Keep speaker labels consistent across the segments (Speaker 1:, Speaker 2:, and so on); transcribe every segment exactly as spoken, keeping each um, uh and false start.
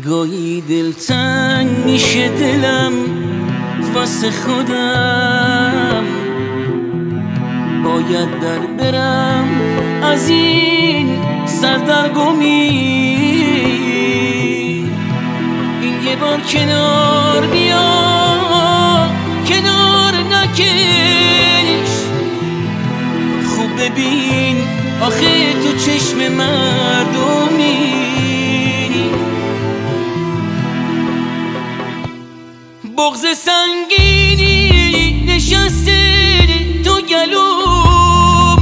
Speaker 1: گاهی دلتنگ میشه دلم واسه خودم، باید در برم از این سردرگمی. این یه بار کنار بیا، کنار نکش، خوب ببین آخه تو چشم مردمی. بغض سنگینی نشسته تو گلوم،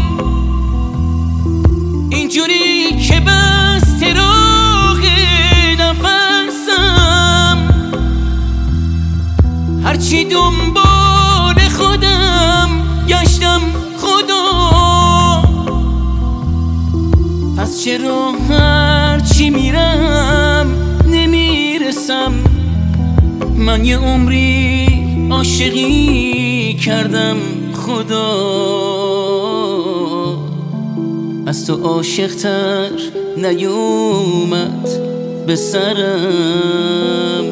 Speaker 1: اینجوری که بسته راه نفسم، هرچی دنبال خودم گشتم خدا، پس چرا هرچی میرم نمیرسم؟ من یه عمری عاشقی کردم خدا، از تو عاشق‌تر نیومد به سرم.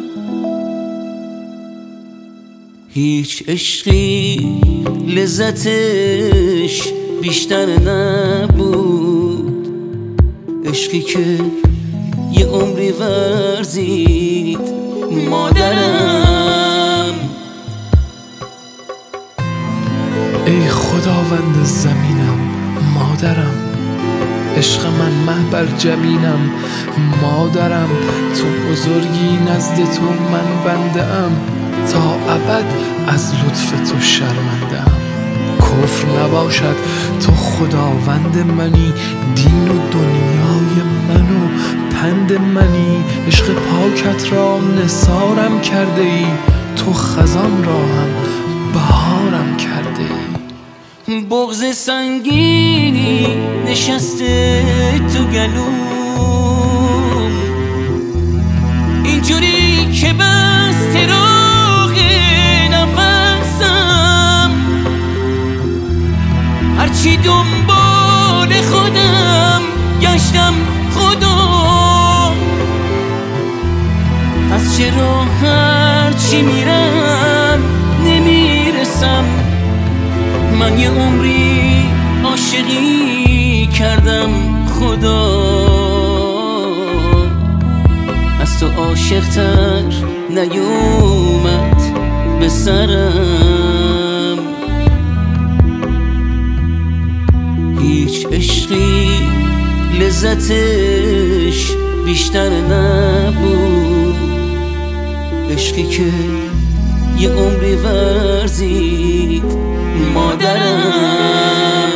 Speaker 1: هیچ عشقی لذتش بیشتر نبود، عشقی که یه عمری ورزید مادرم.
Speaker 2: ای خداوند زمینم مادرم، عشق من محبر جبینم مادرم، تو بزرگی نزد تو من بنده ام، تا ابد از لطف تو شرمنده ام. کفر نباشد تو خداوند منی، دین و دنیای من و پند منی، عشق پاکت را نثارم کرده ای، تو خزان را هم بهارم کرده ای.
Speaker 1: بغض سنگینی نشسته تو گلوم، اینجوری که بسته راه نفسم، هرچی دنبال خودم گشتم خدا، پس چرا هرچی میرم نمیرسم؟ من یه عمری عاشقی کردم خدا، از تو عاشق‌تر نیومد به سرم. هیچ عشقی لذتش بیشتر نبود، عشقی که یه عمری ورزید مادرم.